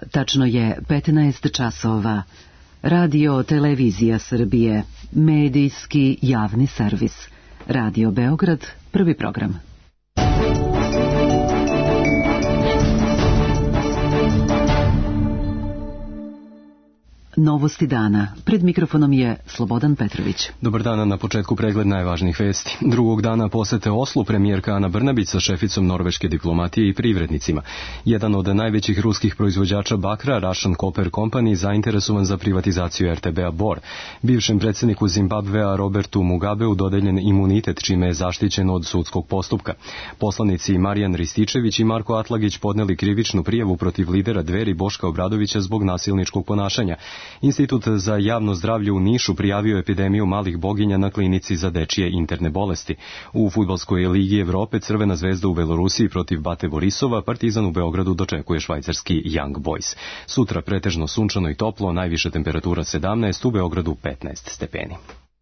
Tačno je 15 časova. Radio Televizija Srbije, medijski javni servis. Radio Beograd, prvi program. Novosti dana. Pred mikrofonom je Slobodan Petrović. Dobar dan, na početku pregled najvažnijih vesti. Drugog dana posete Oslu premijerka Ana Brnabić sa šeficom norveške diplomatije i privrednicima. Jedan od najvećih ruskih proizvođača bakra, Russian Copper Company, zainteresovan za privatizaciju RTB-a Bor. Bivšem predsjedniku Zimbabvea Robertu Mugabeu dodeljen imunitet, čime je zaštićen od sudskog postupka. Poslanici Marijan Rističević i Marko Atlagić podneli krivičnu prijavu protiv lidera Dveri Boška Obradovića zbog nasilničkog ponašanja. Institut za javno zdravlje u Nišu prijavio epidemiju malih boginja na klinici za dečije interne bolesti. U fudbalskoj ligi Evrope Crvena zvezda u Belorusiji protiv Bate Borisova, Partizan u Beogradu dočekuje švajcarski Young Boys. Sutra pretežno sunčano i toplo, najviša temperatura 17, u Beogradu 15 stepeni.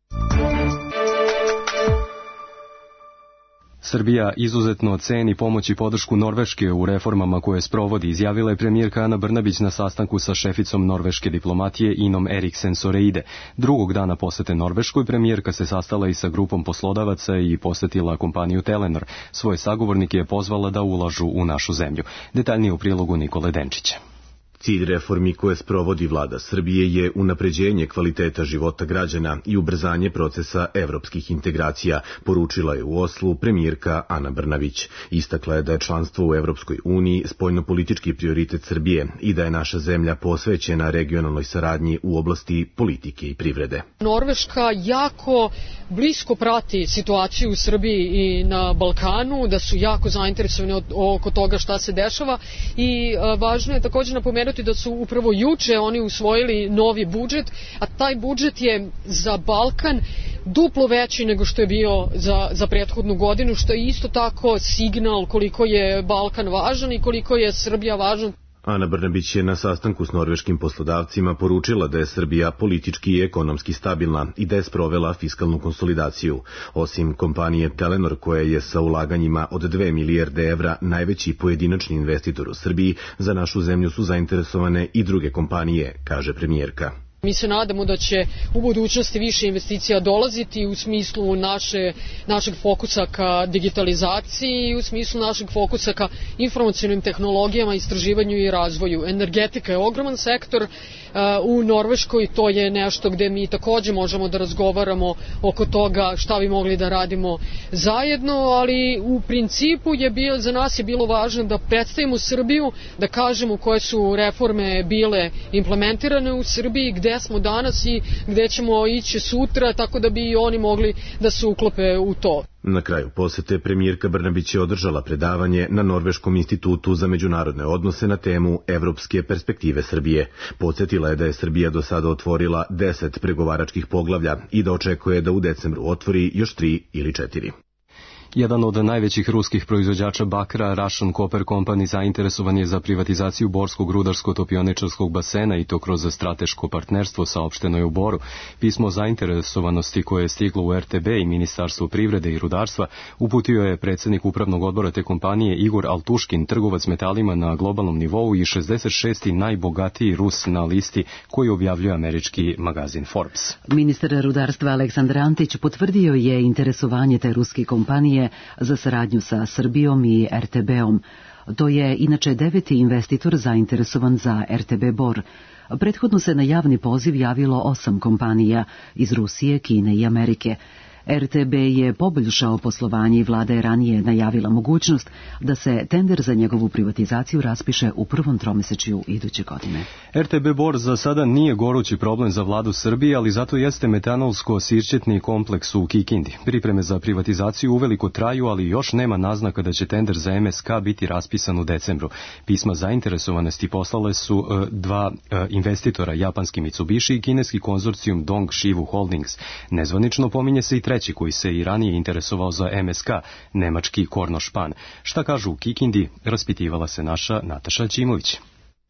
Srbija izuzetno ceni pomoć i podršku Norveške u reformama koje sprovodi, izjavila je premijerka Ana Brnabić na sastanku sa šeficom norveške diplomatije Inom Eriksen Soreide. Drugog dana posete Norveškoj premijerka se sastala i sa grupom poslodavaca i posetila kompaniju Telenor. Svoje sagovornike je pozvala da ulažu u našu zemlju. Detaljnije u prilogu Nikole Denčića. Cilj reformi koje sprovodi vlada Srbije je unapređenje kvaliteta života građana i ubrzanje procesa evropskih integracija, poručila je u Oslu premijerka Ana Brnabić. Istakla je da je članstvo u Evropskoj uniji spoljnopolitički prioritet Srbije i da je naša zemlja posvećena regionalnoj saradnji u oblasti politike i privrede. Norveška jako blisko prati situaciju u Srbiji i na Balkanu, da su jako zainteresovani oko toga šta se dešava i važno je također napomenuti da su upravo juče oni usvojili novi budžet, a taj budžet je za Balkan duplo veći nego što je bio za prethodnu godinu, što je isto tako signal koliko je Balkan važan i koliko je Srbija važna. Ana Brnabić je na sastanku s norveškim poslodavcima poručila da je Srbija politički i ekonomski stabilna i da je sprovela fiskalnu konsolidaciju. Osim kompanije Telenor, koja je sa ulaganjima od 2 milijarde evra najveći pojedinačni investitor u Srbiji, za našu zemlju su zainteresovane i druge kompanije, kaže premijerka. Mi se nadamo da će u budućnosti više investicija dolaziti u smislu našeg fokusa ka digitalizaciji i u smislu našeg fokusa ka informacionim tehnologijama, istraživanju i razvoju. Energetika je ogroman sektor u Norveškoj, to je nešto gde mi također možemo da razgovaramo oko toga šta bi mogli da radimo zajedno, ali u principu za nas je bilo važno da predstavimo Srbiju, da kažemo koje su reforme bile implementirane u Srbiji, gde smo danas i gde ćemo ići sutra, tako da bi i oni mogli da se uklope u to. Na kraju posete premijerka Brnabić je održala predavanje na Norveškom institutu za međunarodne odnose na temu Evropske perspektive Srbije. Podsjetila je da je Srbija do sada otvorila 10 pregovaračkih poglavlja i da očekuje da u decembru otvori još 3 ili 4. Jedan od najvećih ruskih proizvođača bakra, Russian Copper Company, zainteresovan je za privatizaciju Borskog rudarsko-topioničarskog basena i to kroz strateško partnerstvo, saopšteno je u Boru. Pismo zainteresovanosti koje je stiglo u RTB i Ministarstvo privrede i rudarstva uputio je predsjednik upravnog odbora te kompanije Igor Altuškin, trgovac metalima na globalnom nivou i 66. najbogatiji Rus na listi koju objavljuje američki magazin Forbes. Ministar rudarstva Aleksandar Antić potvrdio je interesovanje te ruske kompanije za saradnju sa Srbijom i RTB-om. To je inače 9. investitor zainteresovan za RTB Bor. Prethodno se na javni poziv javilo 8 kompanija iz Rusije, Kine i Amerike. RTB je poboljšao poslovanje i vlada je ranije najavila mogućnost da se tender za njegovu privatizaciju raspiše u prvom tromesečju iduće godine. RTB Bor za sada nije gorući problem za vladu Srbije, ali zato jeste metanolsko-sirćetni kompleks u Kikindi. Pripreme za privatizaciju uveliko traju, ali još nema naznaka da će tender za MSK biti raspisan u decembru. Pisma zainteresovanosti poslale su dva investitora, japanski Mitsubishi i kineski konzorcijum Dongshiju Holdings. Nezvanično pominje se i treći koji se i ranije interesovao za MSK, nemački Kornošpan. Šta kažu u Kikindi, raspitivala se naša Nataša Ćimović.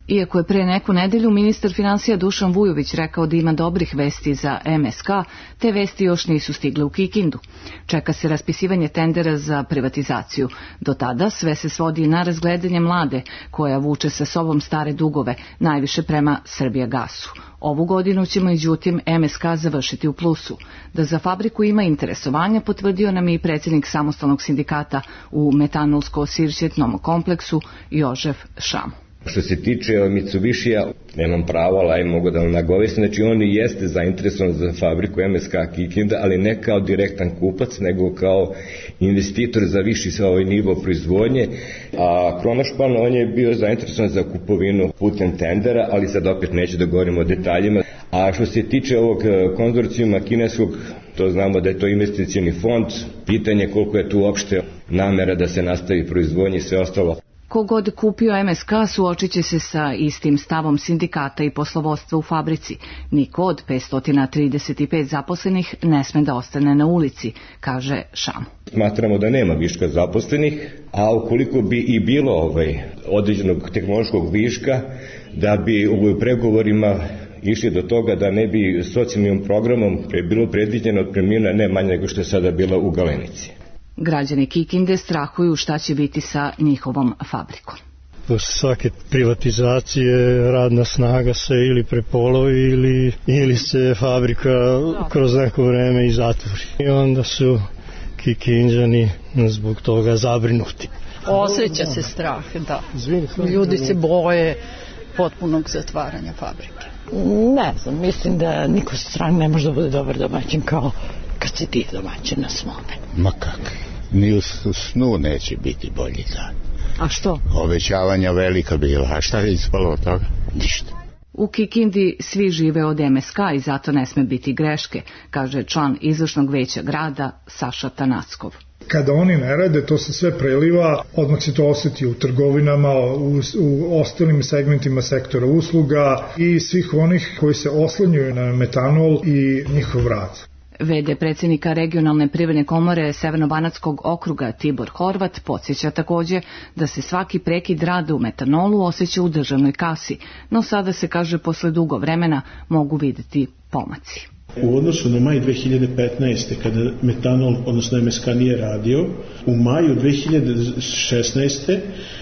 Iako je pre neku nedelju ministar finansija Dušan Vujović rekao da ima dobrih vesti za MSK, te vesti još nisu stigle u Kikindu. Čeka se raspisivanje tendera za privatizaciju. Do tada sve se svodi na razgledanje Mlade, koja vuče sa sobom stare dugove, najviše prema Srbijagasu. Ovu godinu će međutim MSK završiti u plusu. Da za fabriku ima interesovanja potvrdio nam i predsjednik samostalnog sindikata u metanolsko-sirćetnom kompleksu Jožef Šam. Što se tiče Mitsubishija, nemam pravo, ali mogu da vam nagovestim, znači on jeste zainteresovan za fabriku MSK Kikinda, ali ne kao direktan kupac, nego kao investitor za viši nivo proizvodnje, a Kronošpan, on je bio zainteresovan za kupovinu putem tendera, ali sad opet neću da govorim o detaljima. A što se tiče ovog konzorcijuma kineskog, to znamo da je to investicioni fond, pitanje koliko je tu uopšte namera da se nastavi proizvodnje i sve ostalo. Kogod kupio MSK suočit će se sa istim stavom sindikata i poslovodstva u fabrici. Niko od 535 zaposlenih ne sme da ostane na ulici, kaže Šam. Smatramo da nema viška zaposlenih, a ukoliko bi i bilo određenog tehnološkog viška, da bi u pregovorima išli do toga da ne bi socijalnim programom bilo predviđeno otpremnina ne manje nego što je sada bila u Galenici. Građani Kikinde strahuju šta će biti sa njihovom fabrikom. Posle svake privatizacije radna snaga se ili prepolovi ili se fabrika kroz neko vreme i zatvori. I onda su Kikinđani zbog toga zabrinuti. Osjeća se strah, da. Ljudi se boje potpunog zatvaranja fabrike. Ne znam, mislim da niko stran ne može da bude dobar domaćin kao kad si ti domaćin na svome. Ma kak, ni u snu neće biti bolji dan. A što? Obećavanja velika bila, a šta je ispalo od toga? Ništa. U Kikindi svi žive od MSK i zato ne sme biti greške, kaže član izvršnog veća grada Saša Tanackov. Kada oni ne rade, to se sve preliva, odmah se to osjeti u trgovinama, u ostalim segmentima sektora usluga i svih onih koji se oslanjuju na metanol i njihov rad. VD predsjednika regionalne privredne komore Severno-banatskog okruga Tibor Horvat podsjeća također da se svaki prekid rada u metanolu osjeća u državnoj kasi, no sada se, kaže, posle dugo vremena mogu vidjeti pomaci. U odnosu na maj 2015. kada metanol, odnosno MSK nije radio, u maju 2016.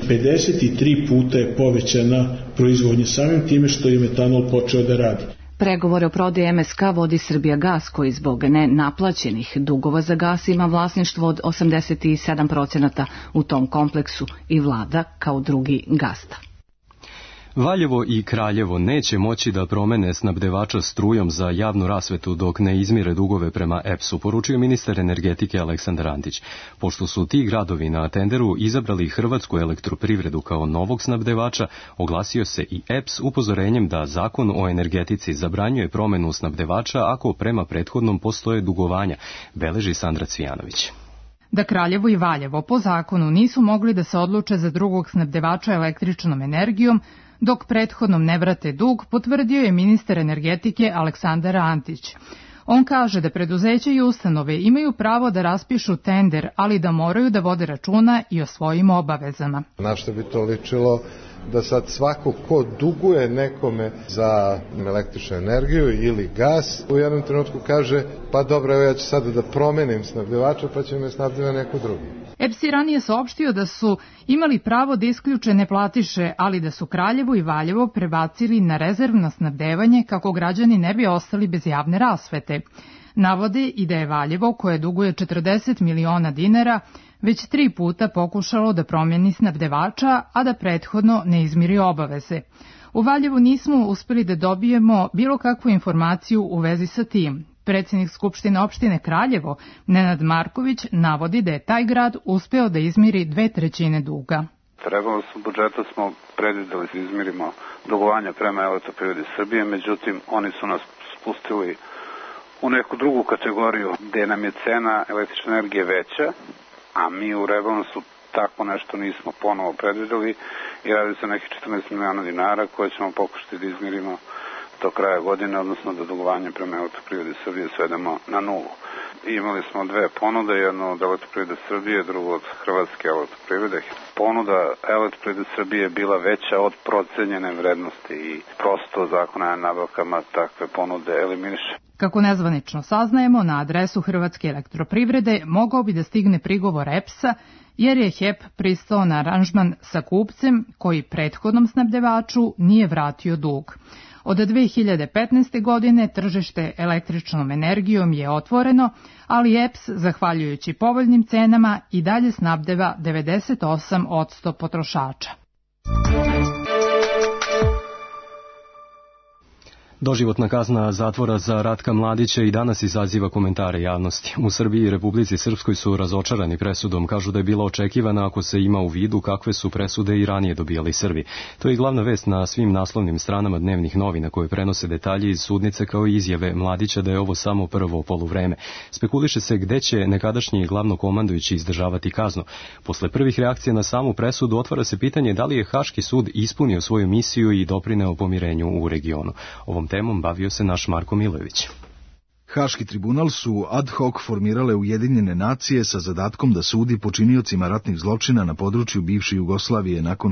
53 puta je povećana proizvodnja samim time što je metanol počeo da radi. Pregovore o prodaji MSK vodi Srbijagas, koji zbog nenaplaćenih dugova za gas ima vlasništvo od 87% u tom kompleksu i vlada kao drugi gazda. Valjevo i Kraljevo neće moći da promene snabdevača strujom za javnu rasvetu dok ne izmire dugove prema EPS-u, poručio ministar energetike Aleksandar Antić. Pošto su ti gradovi na tenderu izabrali Hrvatsku elektroprivredu kao novog snabdevača, oglasio se i EPS upozorenjem da zakon o energetici zabranjuje promenu snabdevača ako prema prethodnom postoje dugovanja, beleži Sandra Cvijanović. Da Kraljevo i Valjevo po zakonu nisu mogli da se odluče za drugog snabdevača električnom energijom, dok prethodnom ne vrate dug, potvrdio je ministar energetike Aleksandar Antić. On kaže da preduzeća i ustanove imaju pravo da raspišu tender, ali da moraju da vode računa i o svojim obavezama. Na što bi to ličilo da sad svako ko duguje nekome za električnu energiju ili gas, u jednom trenutku kaže pa dobro, evo ja ću sada da promenim snabdevača pa će me snabdeva neko drugi. EPS je ranije saopštio da su imali pravo da isključe neplatiše, ali da su Kraljevo i Valjevo prebacili na rezervno snabdevanje kako građani ne bi ostali bez javne rasvete. Navode i da je Valjevo, koje duguje 40 miliona dinara, već 3 puta pokušalo da promijeni snabdevača, a da prethodno ne izmiri obaveze. U Valjevu nismo uspeli da dobijemo bilo kakvu informaciju u vezi sa tim. Predsjednik Skupštine opštine Kraljevo, Nenad Marković, navodi da je taj grad uspeo da izmiri 2/3 duga. Rebalansom budžeta smo predvideli da izmirimo dugovanja prema Elektroprivredi Srbije, međutim oni su nas spustili u neku drugu kategoriju gde nam je cena električne energije veća, a mi u rebalansu tako nešto nismo ponovo predvideli i radi se nekih 14 miliona dinara koje ćemo pokušati da izmirimo do kraja godine, odnosno da dugovanje prema Elektroprivredi Srbije svedemo na nulu. Imali smo dve ponude, jednu od Elektroprivrede Srbije, drugu od Hrvatske Elektroprivrede. Ponuda Elektroprivrede Srbije je bila veća od procenjene vrednosti i prosto Zakon o nabavkama takve ponude eliminiše. Kako nezvanično saznajemo, na adresu Hrvatske Elektroprivrede mogao bi da stigne prigovor EPS-a, jer je HEP pristao na aranžman sa kupcem koji prethodnom snabdevaču nije vratio dug. Od 2015. godine tržište električnom energijom je otvoreno, ali EPS, zahvaljujući povoljnim cenama, i dalje snabdeva 98% potrošača. Doživotna kazna zatvora za Ratka Mladića i danas izaziva komentare javnosti. U Srbiji i Republici Srpskoj su razočarani presudom, kažu da je bila očekivana ako se ima u vidu kakve su presude i ranije dobijali Srbi. To je glavna vest na svim naslovnim stranama dnevnih novina koje prenose detalje iz sudnice kao i izjave Mladića da je ovo samo prvo poluvreme. Spekuliše se gde će nekadašnji glavnokomandujući izdržavati kaznu. Posle prvih reakcija na samu presudu otvara se pitanje da li je Haški sud ispunio svoju misiju i doprineo pomirenju u regionu. Ovom temom bavio se naš Marko Milojević. Haški tribunal su ad hoc formirale Ujedinjene nacije sa zadatkom da sudi počiniocima ratnih zločina na području bivše Jugoslavije nakon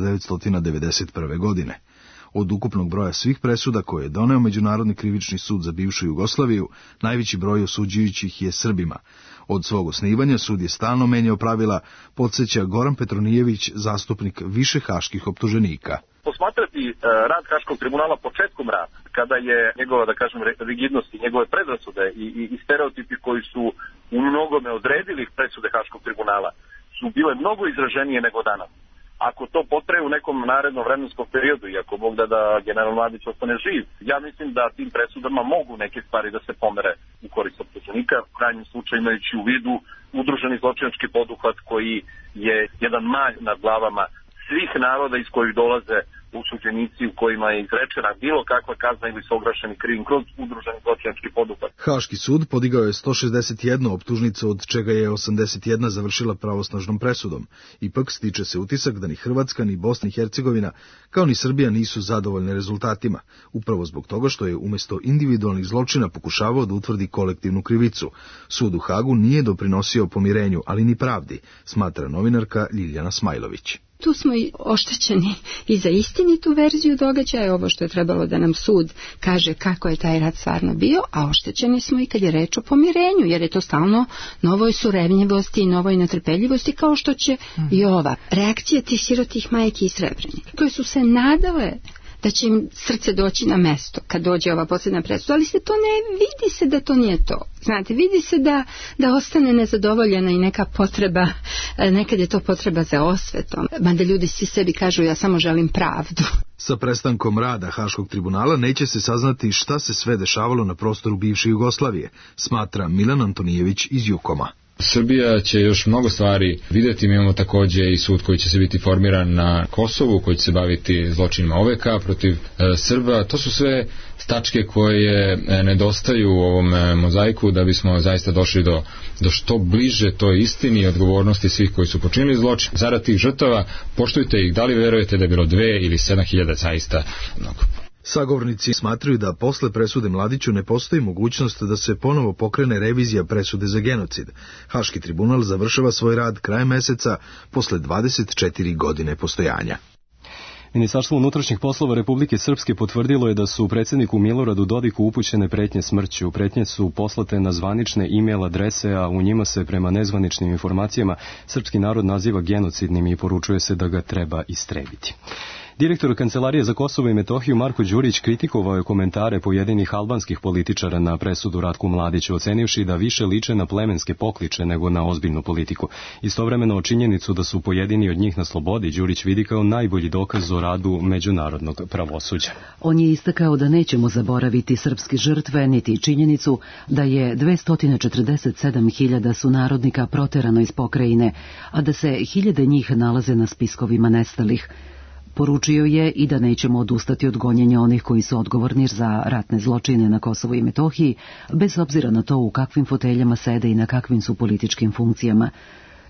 1991. godine. Od ukupnog broja svih presuda koje je doneo Međunarodni krivični sud za bivšu Jugoslaviju, najveći broj osuđujućih je Srbima. Od svog osnivanja sud je stalno menjao pravila, podsjeća Goran Petronijević, zastupnik više haških optuženika. Posmatrati rad Haškog tribunala početkom rada, kada je njegova, da kažem, rigidnost i njegove predrasude i stereotipi koji su u mnogome odredili presude Haškog tribunala, su bile mnogo izraženije nego danas. Ako to potraje u nekom narednom vremenskom periodu i ako Bog da general Mladić ostane živ, ja mislim da tim presudama mogu neke stvari da se pomere u korist optuženika, u krajnjem slučaju imajući u vidu udruženi zločinački poduhvat koji je jedan malj nad glavama svih naroda iz kojih dolaze osuđenici u kojima je izrečena bilo kakva kazna ili su ograšeni krivim kroz udruženi zločinački poduhvat. Haški sud podigao je 161 optužnicu, od čega je 81 završila pravosnažnom presudom. Ipak stiče se utisak da ni Hrvatska, ni Bosna i Hercegovina, kao ni Srbija nisu zadovoljne rezultatima, upravo zbog toga što je umjesto individualnih zločina pokušavao da utvrdi kolektivnu krivicu. Sud u Hagu nije doprinosio pomirenju, ali ni pravdi, smatra novinarka Ljiljana Smajlović. Tu smo i oštećeni i za istinitu verziju događaja, ovo što je trebalo da nam sud kaže kako je taj rat stvarno bio, a oštećeni smo i kad je reč o pomirenju, jer je to stalno novoj surevnjivosti i novoj netrpeljivosti, kao što će i ova reakcija tih sirotih majki i Srebrenika, koje su se nadale da će im srce doći na mesto kad dođe ova posljedna presuda, ali se to ne vidi, se da to nije to. Znate, vidi se da ostane nezadovoljena i neka potreba, nekad je to potreba za osvetom, mada ljudi svi sebi kažu ja samo želim pravdu. Sa prestankom rada Haškog tribunala neće se saznati šta se sve dešavalo na prostoru bivše Jugoslavije, smatra Milan Antonijević iz Jukoma. Srbija će još mnogo stvari vidjeti. Mi imamo takođe i sud koji će se biti formiran na Kosovu, koji će se baviti zločinima OVK protiv Srba. To su sve tačke koje nedostaju u ovom mozaiku da bismo zaista došli do što bliže toj istini i odgovornosti svih koji su počinili zločin. Zarad tih žrtava poštujte ih, da li verujete da je bilo 2 ili 7.000, zaista mnogo. Sagovornici smatraju da posle presude Mladiću ne postoji mogućnost da se ponovo pokrene revizija presude za genocid. Haški tribunal završava svoj rad krajem meseca posle 24 godine postojanja. Ministarstvo unutrašnjih poslova Republike Srpske potvrdilo je da su predsjedniku Miloradu Dodiku upućene pretnje smrću. Pretnje su poslate na zvanične e-mail adrese, a u njima se prema nezvaničnim informacijama srpski narod naziva genocidnim i poručuje se da ga treba istrebiti. Direktor Kancelarije za Kosovo i Metohiju Marko Đurić kritikovao je komentare pojedinih albanskih političara na presudu Ratku Mladiću, ocenivši da više liče na plemenske pokliče nego na ozbiljnu politiku. Istovremeno činjenicu da su pojedini od njih na slobodi Đurić vidi kao najbolji dokaz o radu međunarodnog pravosuđa. On je istakao da nećemo zaboraviti srpske žrtve, niti činjenicu da je 247.000 sunarodnika proterano iz pokrajine, a da se hiljade njih nalaze na spiskovima nestalih. Poručio je i da nećemo odustati od gonjenja onih koji su odgovorni za ratne zločine na Kosovu i Metohiji, bez obzira na to u kakvim foteljama sede i na kakvim su političkim funkcijama.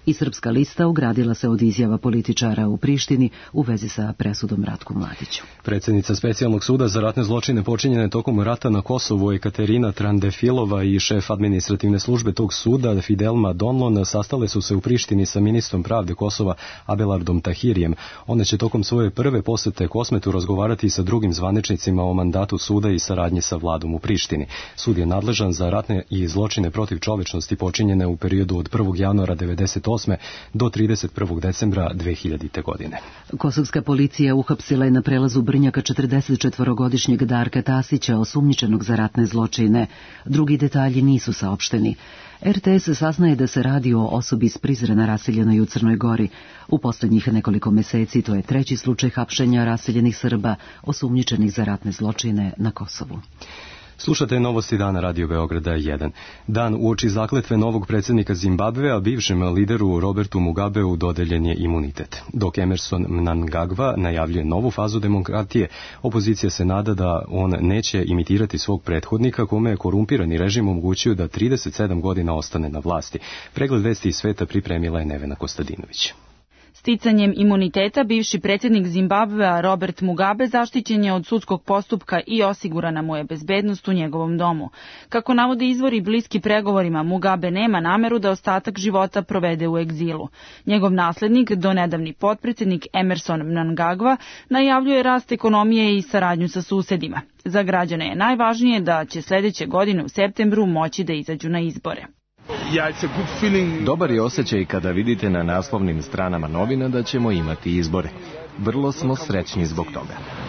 i Srpska lista ogradila se od izjava političara u Prištini u vezi sa presudom Ratku Mladiću. Predsjednica Specijalnog suda za ratne zločine počinjene tokom rata na Kosovu Ekaterina Trandefilova i šef administrativne službe tog suda Fidelma Donlon sastale su se u Prištini sa ministrom pravde Kosova Abelardom Tahirijem. One će tokom svoje prve posete Kosmetu razgovarati sa drugim zvaničnicima o mandatu suda i saradnji sa vladom u Prištini. Sud je nadležan za ratne i zločine protiv čovečnosti počinjene u periodu od 1. januara 1998. do 31. decembra 2000. godine. Kosovska policija uhapsila je na prelazu Brnjaka 44-godišnjeg Darka Tasića, osumnjičenog za ratne zločine. Drugi detalji nisu saopšteni. RTS saznaje da se radi o osobi iz Prizrena raseljenoj u Crnoj Gori. U posljednjih nekoliko meseci to je treći slučaj hapšenja raseljenih Srba osumnjičenih za ratne zločine na Kosovu. Slušate novosti dana Radio Beograda 1. Dan uoči zakletve novog predsjednika Zimbabvea, bivšem lideru Robertu Mugabeu dodeljen je imunitet. Dok Emerson Mnangagwa najavljuje novu fazu demokratije, opozicija se nada da on neće imitirati svog prethodnika kome je korumpirani režim omogućio da 37 godina ostane na vlasti. Pregled vesti iz sveta pripremila je Nevena Kostadinović. Sticanjem imuniteta bivši predsjednik Zimbabvea Robert Mugabe zaštićen je od sudskog postupka i osigurana mu je bezbednost u njegovom domu. Kako navode izvori bliski pregovorima, Mugabe nema nameru da ostatak života provede u egzilu. Njegov naslednik, donedavni potpredsjednik Emerson Mnangagwa, najavljuje rast ekonomije i saradnju sa susedima. Za građane je najvažnije da će sljedeće godine u septembru moći da izađu na izbore. Dobar je osjećaj kada vidite na naslovnim stranama novina da ćemo imati izbore. Vrlo smo srećni zbog toga.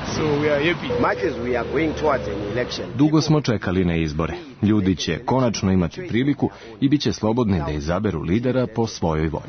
Dugo smo čekali na izbore. Ljudi će konačno imati priliku i bit će slobodni da izaberu lidera po svojoj volji.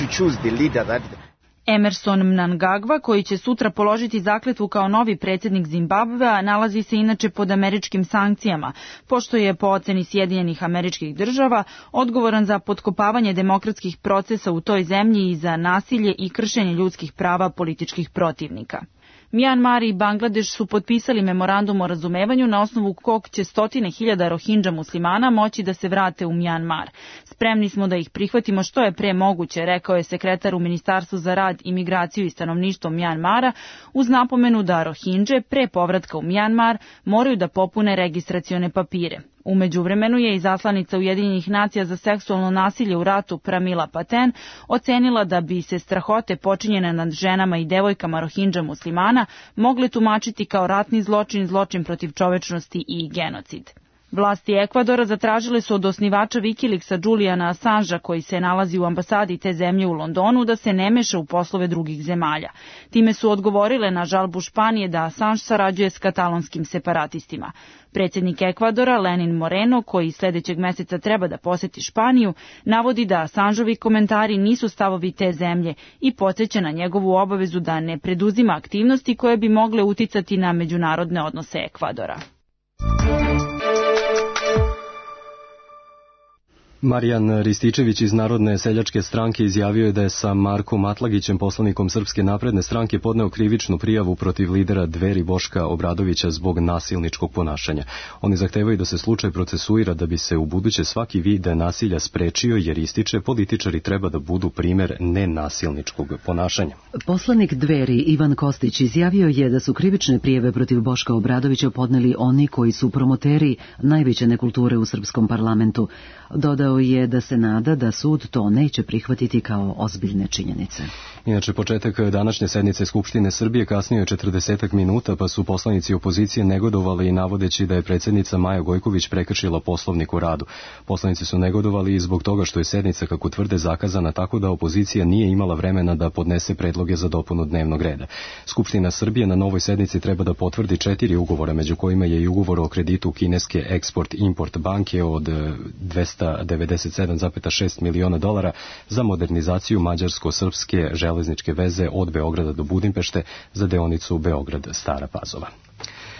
Emerson Mnangagwa, koji će sutra položiti zakletvu kao novi predsjednik Zimbabvea, nalazi se inače pod američkim sankcijama, pošto je po oceni Sjedinjenih Američkih Država odgovoran za potkopavanje demokratskih procesa u toj zemlji i za nasilje i kršenje ljudskih prava političkih protivnika. Mjanmar i Bangladeš su potpisali memorandum o razumevanju na osnovu kog će 100.000 Rohingya muslimana moći da se vrate u Mjanmar. Spremni smo da ih prihvatimo što je pre moguće, rekao je sekretar u Ministarstvu za rad, imigraciju i stanovništvo Mjanmara, uz napomenu da Rohingje pre povratka u Mjanmar moraju da popune registracione papire. U međuvremenu je izaslanica Ujedinjenih nacija za seksualno nasilje u ratu Pramila Paten ocenila da bi se strahote počinjene nad ženama i devojkama Rohingya muslimana mogle tumačiti kao ratni zločin, zločin protiv čovečnosti i genocid. Vlasti Ekvadora zatražile su od osnivača Wikileaksa Juliana Assangea, koji se nalazi u ambasadi te zemlje u Londonu, da se ne meša u poslove drugih zemalja. Time su odgovorile na žalbu Španije da Assange sarađuje s katalonskim separatistima. Predsjednik Ekvadora Lenin Moreno, koji sljedećeg mjeseca treba da poseti Španiju, navodi da Assangeovi komentari nisu stavovi te zemlje i podsjeća na njegovu obavezu da ne preduzima aktivnosti koje bi mogle uticati na međunarodne odnose Ekvadora. Marijan Rističević iz Narodne seljačke stranke izjavio je da je sa Markom Atlagićem, poslanikom Srpske napredne stranke, podneo krivičnu prijavu protiv lidera Dveri Boška Obradovića zbog nasilničkog ponašanja. Oni zahtevaju da se slučaj procesuira da bi se u buduće svaki vid nasilja sprečio, jer ističe političari treba da budu primer nenasilničkog ponašanja. Poslanik Dveri Ivan Kostić izjavio je da su krivične prijave protiv Boška Obradovića podneli oni koji su promoteri najveće nekulture u srpskom parlamentu. Dodao je da se nada da sud to neće prihvatiti kao ozbiljne činjenice. Inače, početak današnje sednice Skupštine Srbije kasnije je 40 minuta, pa su poslanici opozicije negodovali i navodeći da je predsjednica Maja Gojković prekršila Poslovnik o radu. Poslanici su negodovali i zbog toga što je sednica, kako tvrde, zakazana tako da opozicija nije imala vremena da podnese predloge za dopunu dnevnog reda. Skupština Srbije na novoj sednici treba da potvrdi 4 ugovora, među kojima je i ugovor o kreditu kineske Export-Import banke od 297,6 miliona dolara za modernizaciju mađarsko-srpske železničke veze od Beograda do Budimpešte za deonicu Beograd-Stara Pazova.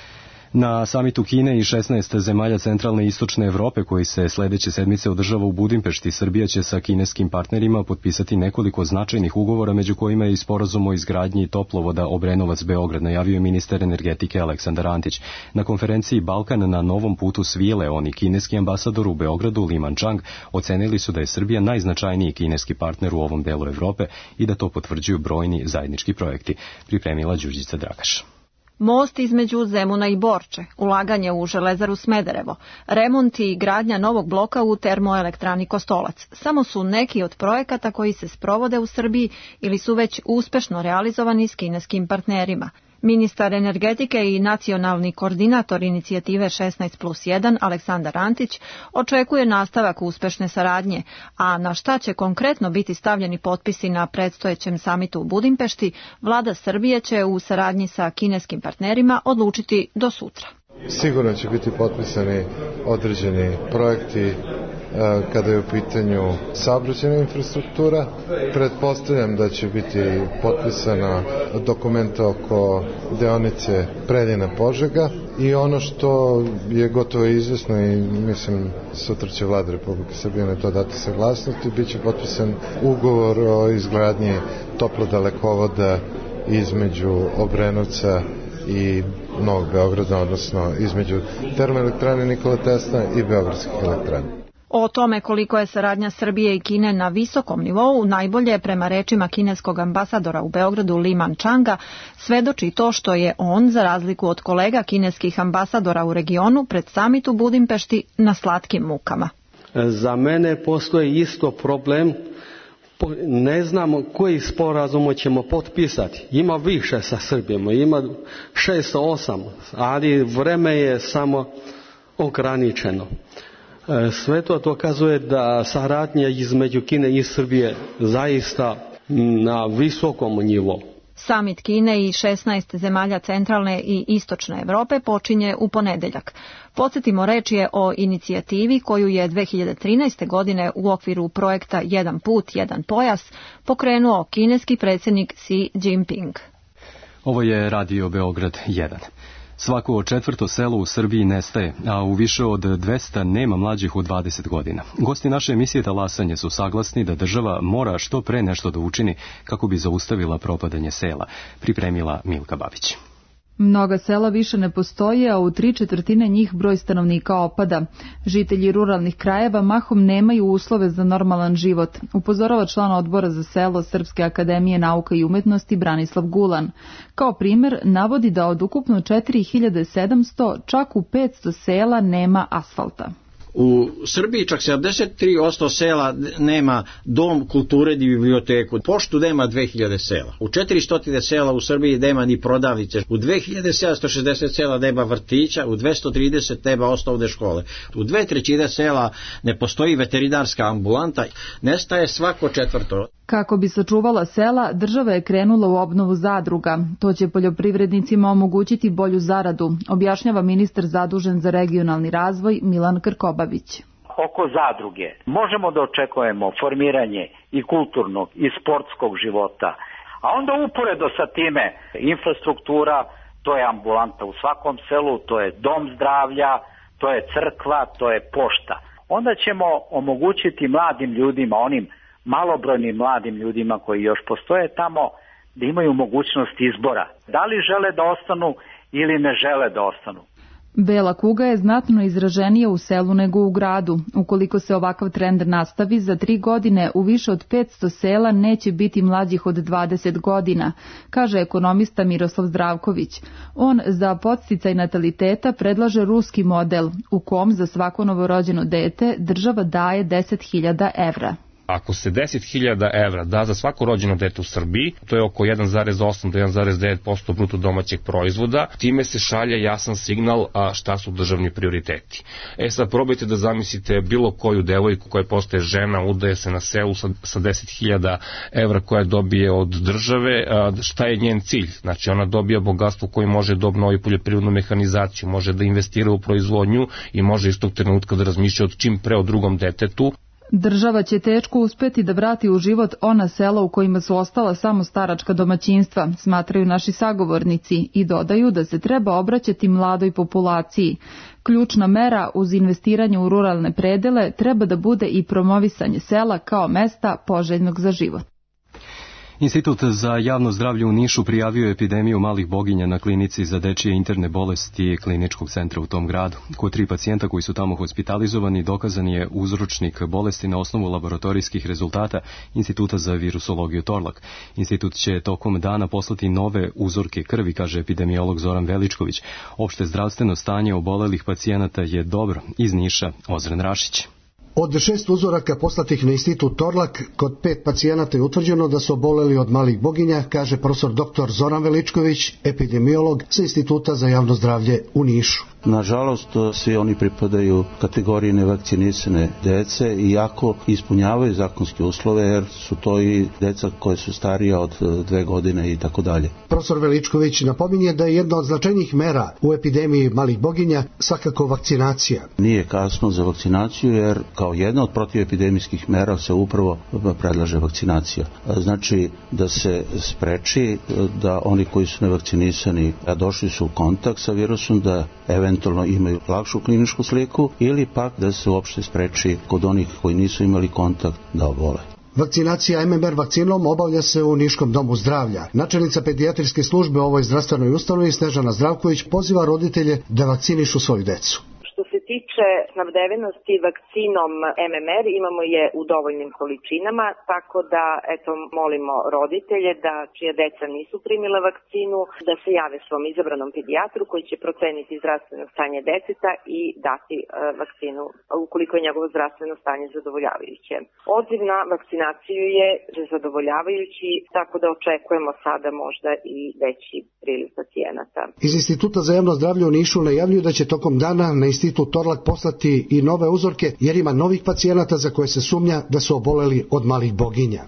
Na samitu Kine i 16 zemalja centralne i istočne Evrope koji se sledeće sedmice održava u Budimpešti, Srbija će sa kineskim partnerima potpisati nekoliko značajnih ugovora, među kojima je i sporazum o izgradnji toplovoda Obrenovac-Beograd, najavio ministar energetike Aleksandar Antić. Na konferenciji Balkan na novom putu svile, on i kineski ambasador u Beogradu Li Manchang ocenili su da je Srbija najznačajniji kineski partner u ovom delu Evrope i da to potvrđuju brojni zajednički projekti. Pripremila Đurđica Dragaš. Most između Zemuna i Borče, ulaganje u Železaru Smederevo, remont i gradnja novog bloka u termoelektrani Kostolac samo su neki od projekata koji se sprovode u Srbiji ili su već uspešno realizovani s kineskim partnerima. Ministar energetike i nacionalni koordinator inicijative 16+1 Aleksandar Antić očekuje nastavak uspešne saradnje, a na šta će konkretno biti stavljeni potpisi na predstojećem samitu u Budimpešti, vlada Srbije će u saradnji sa kineskim partnerima odlučiti do sutra. Sigurno će biti potpisani određeni projekti kada je u pitanju saobraćajna infrastruktura. Pretpostavljam da će biti potpisana dokumenta oko deonice Preljina-Požega i ono što je gotovo izvesno i mislim sutra će vlada Republike Srbije na to dati saglasnost i bit će potpisan ugovor o izgradnji toplodalekovoda između Obrenovca i Novog Beograda, odnosno između termoelektrane Nikola Tesla i beogradskih elektrana. O tome koliko je saradnja Srbije i Kine na visokom nivou najbolje, prema rečima kineskog ambasadora u Beogradu Li Manchanga, svedoči to što je on, za razliku od kolega kineskih ambasadora u regionu, pred samit u Budimpešti na slatkim mukama. Za mene postoji isto problem. Ne znamo koji sporazum ćemo potpisati. Ima više sa Srbijom, ima 608, ali vreme je samo ograničeno. Sve to dokazuje da saradnja između Kine i Srbije zaista na visokom nivou. Samit Kine i 16 zemalja centralne i istočne Evrope počinje u ponedeljak. Podsjetimo, reč je o inicijativi koju je 2013. godine u okviru projekta Jedan put, jedan pojas pokrenuo kineski predsjednik Xi Jinping. Ovo je Radio Beograd 1. Svako četvrto selo u Srbiji nestaje, a u više od 200 nema mlađih od 20 godina. Gosti naše emisije Talasanje su saglasni da država mora što pre nešto da učini kako bi zaustavila propadanje sela, pripremila Milka Babić. Mnoga sela više ne postoje, a u 3/4 njih broj stanovnika opada. Žitelji ruralnih krajeva mahom nemaju uslove za normalan život, upozorava član odbora za selo Srpske akademije nauka i umetnosti Branislav Gulan. Kao primer navodi da od ukupno 4700 čak u 500 sela nema asfalta. U Srbiji čak 73% sela nema dom kulture i biblioteku. Poštu nema 2000 sela. U 400 sela u Srbiji nema ni prodavnice. U 2760 sela nema vrtića, u 230 nema osnovne škole. U 2/3 sela ne postoji veterinarska ambulanta. Nestaje svako četvrto. Kako bi sačuvala sela, država je krenula u obnovu zadruga. To će poljoprivrednicima omogućiti bolju zaradu, objašnjava ministar zadužen za regionalni razvoj Milan Krkobabić. Oko zadruge možemo da očekujemo formiranje i kulturnog i sportskog života, a onda uporedo sa time infrastruktura, to je ambulanta u svakom selu, to je dom zdravlja, to je crkva, to je pošta. Onda ćemo omogućiti mladim ljudima, onim malobrojnim mladim ljudima koji još postoje tamo, da imaju mogućnost izbora. Da li žele da ostanu ili ne žele da ostanu. Bela kuga je znatno izraženija u selu nego u gradu. Ukoliko se ovakav trend nastavi, za 3 godine u više od 500 sela neće biti mlađih od 20 godina, kaže ekonomista Miroslav Zdravković. On za podsticaj nataliteta predlaže ruski model, u kom za svako novorođeno dete država daje 10.000 evra. Ako se 10.000 evra da za svako rođeno dete u Srbiji, to je oko 1,8 do 1,9% bruto domaćeg proizvoda, time se šalje jasan signal šta su državni prioriteti. Sad probajte da zamislite bilo koju devojku koja postaje žena, udaje se na selu sa 10.000 evra koja dobije od države, šta je njen cilj? Znači ona dobija bogatstvo koje može da obnovi poljoprivrednu mehanizaciju, može da investira u proizvodnju i može iz tog trenutka da razmišlja od čim pre o drugom detetu. Država će teško uspeti da vrati u život ona sela u kojima su ostala samo staračka domaćinstva, smatraju naši sagovornici i dodaju da se treba obraćati mladoj populaciji. Ključna mera uz investiranje u ruralne predele treba da bude i promovisanje sela kao mesta poželjnog za život. Institut za javno zdravlje u Nišu prijavio epidemiju malih boginja na klinici za dečije interne bolesti kliničkog centra u tom gradu. Kod 3 pacijenta koji su tamo hospitalizovani dokazan je uzročnik bolesti na osnovu laboratorijskih rezultata Instituta za virusologiju Torlak. Institut će tokom dana poslati nove uzorke krvi, kaže epidemiolog Zoran Veličković. Opšte zdravstveno stanje obolelih pacijenata je dobro. Iz Niša, Ozren Rašić. Od 6 uzoraka poslatih na institut Torlak, kod 5 pacijenata je utvrđeno da su oboleli od malih boginja, kaže profesor dr. Zoran Veličković, epidemiolog sa Instituta za javno zdravlje u Nišu. Nažalost, svi oni pripadaju kategoriji nevakcinisane dece, iako ispunjavaju zakonske uslove, jer su to i deca koje su starija od 2 godine i tako dalje. Profesor Veličković napominje da je jedna od značajnijih mera u epidemiji malih boginja svakako vakcinacija. Nije kasno za vakcinaciju, jer kao jedna od protivepidemijskih mera se upravo predlaže vakcinacija. Znači da se spreči da oni koji su nevakcinisani, a došli su u kontakt sa virusom, da eventualno imaju lakšu kliničku sliku, ili pak da se uopšte spreči kod onih koji nisu imali kontakt da obole. Vakcinacija MMR vakcinom obavlja se u Niškom domu zdravlja. Načelnica pedijatrijske službe u ovoj zdravstvenoj ustanovi Snežana Zdravković poziva roditelje da vakcinišu svoju decu. Što se tiče snabdevenosti vakcinom MMR, imamo je u dovoljnim količinama, tako da molimo roditelje da čija deca nisu primila vakcinu, da se jave svom izabranom pedijatru koji će proceniti zdravstveno stanje deteta i dati vakcinu ukoliko je njegovo zdravstveno stanje zadovoljavajuće. Odziv na vakcinaciju je zadovoljavajući, tako da očekujemo sada možda i veći priliv pacijenata. Iz Instituta za javno zdravlje u Nišu najavljuju da će tokom dana na Institut Torlak poslati i nove uzorke, jer ima novih pacijenata za koje se sumnja da su oboleli od malih boginja.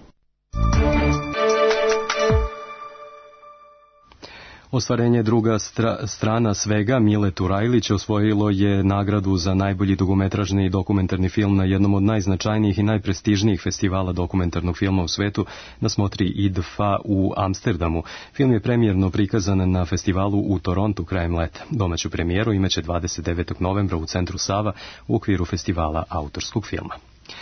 Ostvarenje druga strana svega, Mile Turajlić, osvojilo je nagradu za najbolji dugometražni dokumentarni film na jednom od najznačajnijih i najprestižnijih festivala dokumentarnog filma u svetu, na smotri IDFA u Amsterdamu. Film je premijerno prikazan na festivalu u Torontu krajem leta. Domaću premijeru imaće 29. novembra u centru Sava u okviru festivala autorskog filma.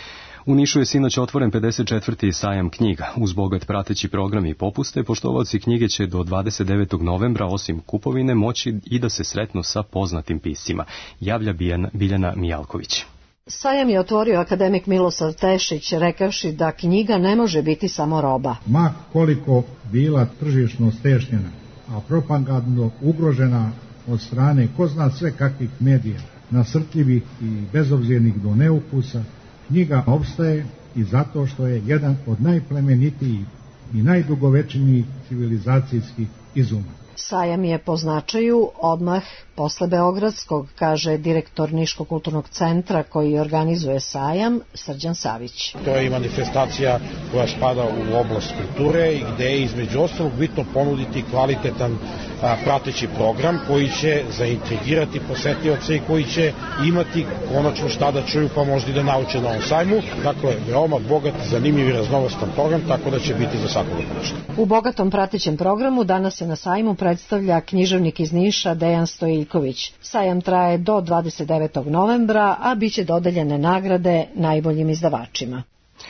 U Nišu je sinoć otvoren 54. sajam knjiga. Uz bogat prateći program i popuste, poštovaoci knjige će do 29. novembra osim kupovine moći i da se sretnu sa poznatim piscima, javlja Biljana Mijalković. Sajam je otvorio akademik Milosav Tešić, rekavši da knjiga ne može biti samo roba. Ma koliko bila tržišno stešnjena, a propagandno ugrožena od strane ko zna sve kakvih medija, nasrtljivih i bezobzirnih do neukusa, knjiga opstaje i zato što je jedan od najplemenitijih i najdugovečnijih civilizacijskih izuma. Sajam je po značaju odmah posle Beogradskog, kaže direktor Niškog kulturnog centra koji organizuje sajam, Srđan Savić. To je i manifestacija koja spada u oblast kulture i gde je između ostalog bitno ponuditi kvalitetan prateći program koji će zaintrigirati posetioce i koji će imati konačno šta da čuju pa možda i da nauče na ovom sajmu. Dakle, veoma bogat, zanimljiv i raznovrstan program, tako da će biti za svakoga nešto. U bogatom pratećem programu danas se na sajmu predstavlja književnik iz Niša Dejan Stojiljković. Sajam traje do 29. novembra, a biće dodeljene nagrade najboljim izdavačima.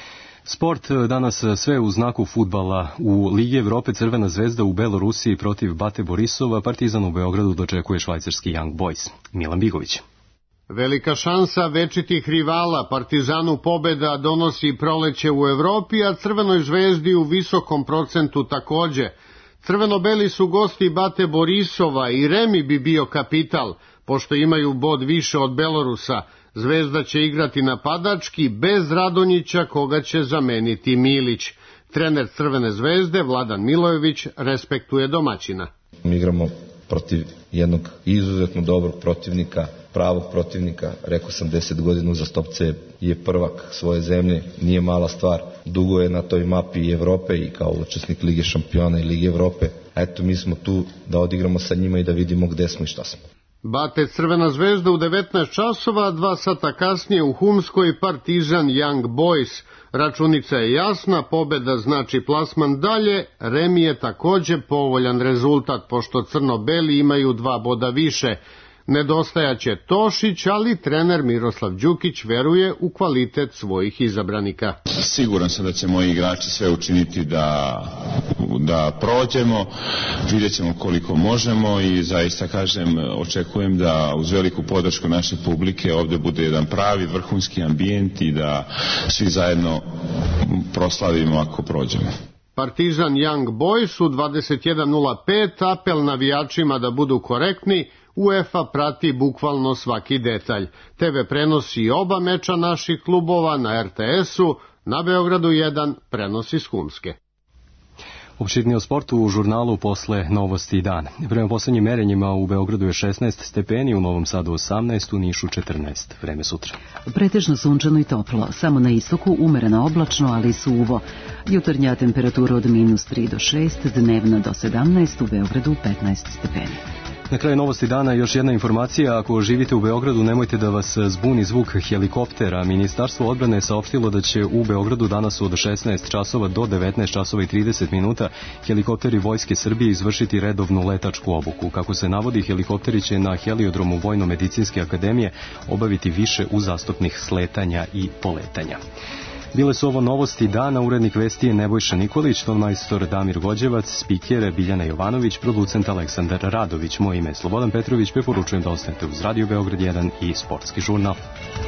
Sport danas sve u znaku fudbala. U Ligi Evrope Crvena zvezda u Belorusiji protiv Bate Borisova, Partizan u Beogradu dočekuje švajcarski Young Boys. Milan Bigović. Velika šansa večitih rivala, Partizanu pobeda donosi proleće u Evropi, a Crvenoj zvezdi u visokom procentu takođe. Crveno-beli su gosti Bate Borisova i remi bi bio kapital, pošto imaju bod više od Belorusa. Zvezda će igrati napadački bez Radonjića, koga će zameniti Milić. Trener Crvene zvezde, Vladan Milojević, respektuje domaćina. Mi igramo protiv jednog izuzetno dobrog protivnika, pravog protivnika. Rekao sam 10 godina uzastopce je prvak svoje zemlje, nije mala stvar. Dugo je na toj mapi Evrope i kao učesnik Lige šampiona i Lige Evrope. Eto, mi smo tu da odigramo sa njima i da vidimo gde smo i šta smo. Bate Crvena zvezda u 19 časova, 2 sata kasnije u Humskoj Partizan Young Boys. Računica je jasna, pobeda znači plasman dalje, remi je takođe povoljan rezultat, pošto crno-beli imaju 2 boda više. Nedostajaće Tošić, ali trener Miroslav Đukić veruje u kvalitet svojih izabranika. Siguran sam da će moji igrači sve učiniti da prođemo, vidjet ćemo koliko možemo i zaista kažem, očekujem da uz veliku podršku naše publike ovde bude jedan pravi vrhunski ambijent i da svi zajedno proslavimo ako prođemo. Partizan Young Boys u 21:05, apel navijačima da budu korektni, UEFA prati bukvalno svaki detalj. TV prenosi oba meča naših klubova na RTS-u, na Beogradu 1 prenosi s Humske. Opširnije o sportu u žurnalu posle Novosti i dan. Prema poslednjim merenjima u Beogradu je 16 stepeni, u Novom Sadu 18, u Nišu 14. Vreme sutra. Pretežno sunčano i toplo, samo na istoku umereno oblačno, ali suvo. Jutarnja temperatura od -3 do 6, dnevna do 17, u Beogradu 15 stepeni. Na kraju Novosti dana još jedna informacija, ako živite u Beogradu nemojte da vas zbuni zvuk helikoptera. Ministarstvo odbrane je saopštilo da će u Beogradu danas od 16 časova do 19 časova i 30 minuta helikopteri Vojske Srbije izvršiti redovnu letačku obuku. Kako se navodi, helikopteri će na heliodromu Vojno-medicinske akademije obaviti više uzastopnih sletanja i poletanja. Bile su ovo Novosti dana, urednik vesti je Nebojša Nikolić, tonmajstor Damir Gođevac, spiker Biljana Jovanović, producent Aleksandar Radović. Moje ime je Slobodan Petrović, preporučujem da ostanete uz Radio Beograd 1 i Sportski žurnal.